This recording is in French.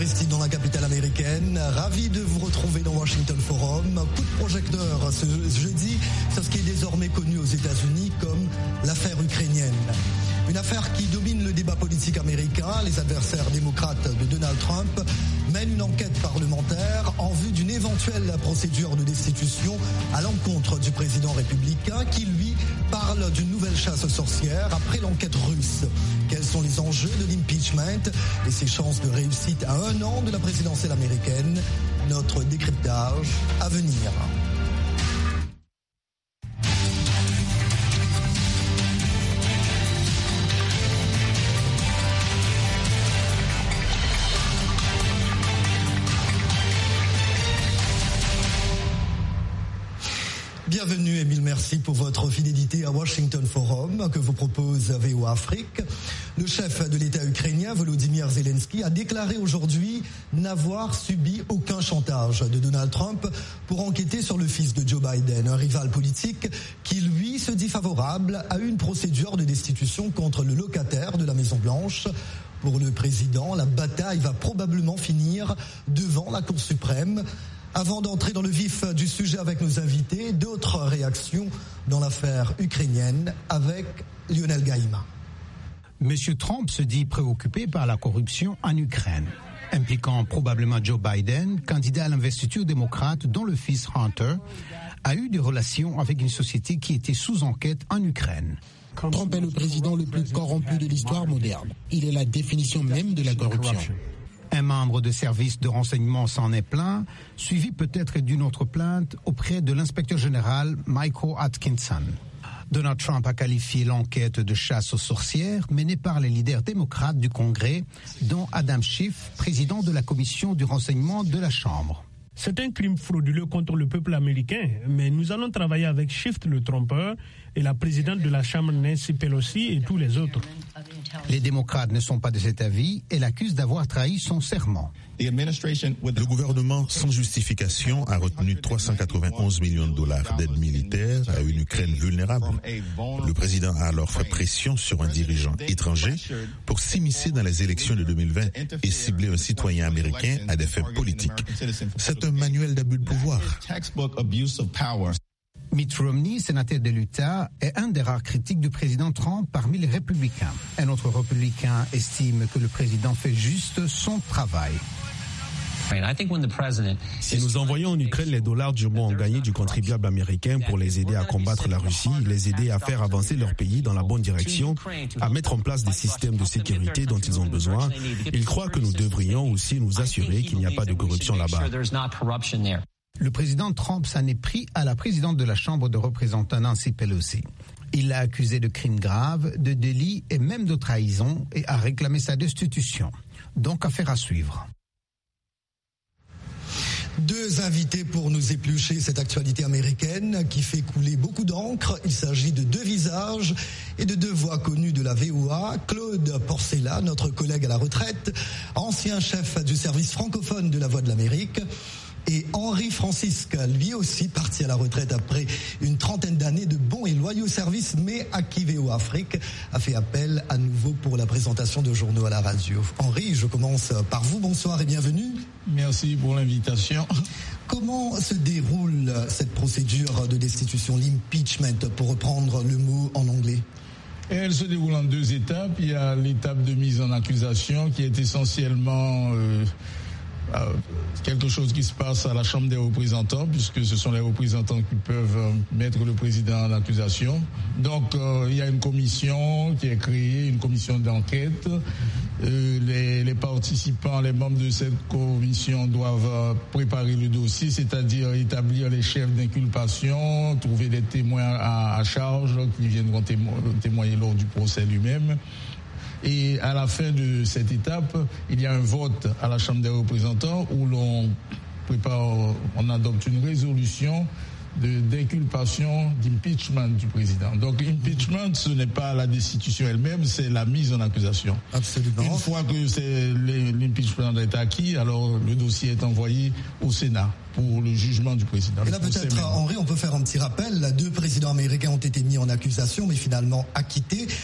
investi dans la capitale américaine. Ravi de vous retrouver dans Washington Forum. Coup de projecteur ce jeudi sur ce qui est désormais connu aux États-Unis comme l'affaire ukrainienne. Une affaire qui domine le débat politique américain. Les adversaires démocrates de Donald Trump mènent une enquête parlementaire en vue d'une éventuelle procédure de destitution à l'encontre du président républicain qui, lui, parle d'une nouvelle chasse aux sorcières après l'enquête russe. Quels sont les enjeux de l'impeachment et ses chances de réussite à 1 an de la présidentielle américaine? Notre décryptage à venir. Bienvenue et mille merci pour votre fidélité à Washington Forum que vous propose VOA Afrique. Le chef de l'État ukrainien, Volodymyr Zelensky, a déclaré aujourd'hui n'avoir subi aucun chantage de Donald Trump pour enquêter sur le fils de Joe Biden, un rival politique qui, lui, se dit favorable à une procédure de destitution contre le locataire de la Maison-Blanche. Pour le président, la bataille va probablement finir devant la Cour suprême. Avant d'entrer dans le vif du sujet avec nos invités, d'autres réactions dans l'affaire ukrainienne avec Lionel Gaïma. Monsieur Trump se dit préoccupé par la corruption en Ukraine, impliquant probablement Joe Biden, candidat à l'investiture démocrate dont le fils Hunter a eu des relations avec une société qui était sous enquête en Ukraine. Trump est le président le plus corrompu de l'histoire moderne. Il est la définition même de la corruption. Un membre de service de renseignement s'en est plaint, suivi peut-être d'une autre plainte auprès de l'inspecteur général Michael Atkinson. Donald Trump a qualifié l'enquête de chasse aux sorcières menée par les leaders démocrates du Congrès, dont Adam Schiff, président de la commission du renseignement de la Chambre. C'est un crime frauduleux contre le peuple américain, mais nous allons travailler avec Schiff, le trompeur, et la présidente de la Chambre, Nancy Pelosi, et tous les autres. Les démocrates ne sont pas de cet avis et l'accusent d'avoir trahi son serment. Le gouvernement, sans justification, a retenu 391 millions de dollars d'aide militaire à une Ukraine vulnérable. Le président a alors fait pression sur un dirigeant étranger pour s'immiscer dans les élections de 2020 et cibler un citoyen américain à des fins politiques. C'est un manuel d'abus de pouvoir. Mitt Romney, sénateur de l'Utah, est un des rares critiques du président Trump parmi les républicains. Un autre républicain estime que le président fait juste son travail. Si nous envoyons en Ukraine les dollars durement gagnés du contribuable américain pour les aider à combattre la Russie, les aider à faire avancer leur pays dans la bonne direction, à mettre en place des systèmes de sécurité dont ils ont besoin, il croit que nous devrions aussi nous assurer qu'il n'y a pas de corruption là-bas. Le président Trump s'en est pris à la présidente de la Chambre de représentants, Nancy Pelosi. Il l'a accusée de crimes graves, de délits et même de trahison et a réclamé sa destitution. Donc, affaire à suivre. Deux invités pour nous éplucher cette actualité américaine qui fait couler beaucoup d'encre. Il s'agit de deux visages et de deux voix connues de la VOA. Claude Porcella, notre collègue à la retraite, ancien chef du service francophone de la Voix de l'Amérique. Et Henri Francisque, lui aussi parti à la retraite après une trentaine d'années de bons et loyaux services, mais à qui VOA Afrique a fait appel à nouveau pour la présentation de journaux à la radio. Henri, je commence par vous. Bonsoir et bienvenue. Merci pour l'invitation. Comment se déroule cette procédure de destitution, l'impeachment, pour reprendre le mot en anglais? Elle se déroule en 2 étapes. Il y a l'étape de mise en accusation qui est essentiellement quelque chose qui se passe à la Chambre des représentants, puisque ce sont les représentants qui peuvent mettre le président en accusation. Donc, il y a une commission qui est créée, une commission d'enquête. Les participants, les membres de cette commission doivent préparer le dossier, c'est-à-dire établir les chefs d'inculpation, trouver des témoins à charge qui viendront témoigner lors du procès lui-même. Et à la fin de cette étape, il y a un vote à la Chambre des représentants où on adopte une résolution d'inculpation, d'impeachment du président. Donc, impeachment, ce n'est pas la destitution elle-même, c'est la mise en accusation. Absolument. Une fois que l'impeachment est acquis, alors le dossier est envoyé au Sénat pour le jugement du président. Et là, peut-être, Henri, on peut faire un petit rappel. 2 présidents américains ont été mis en accusation, mais finalement acquittés.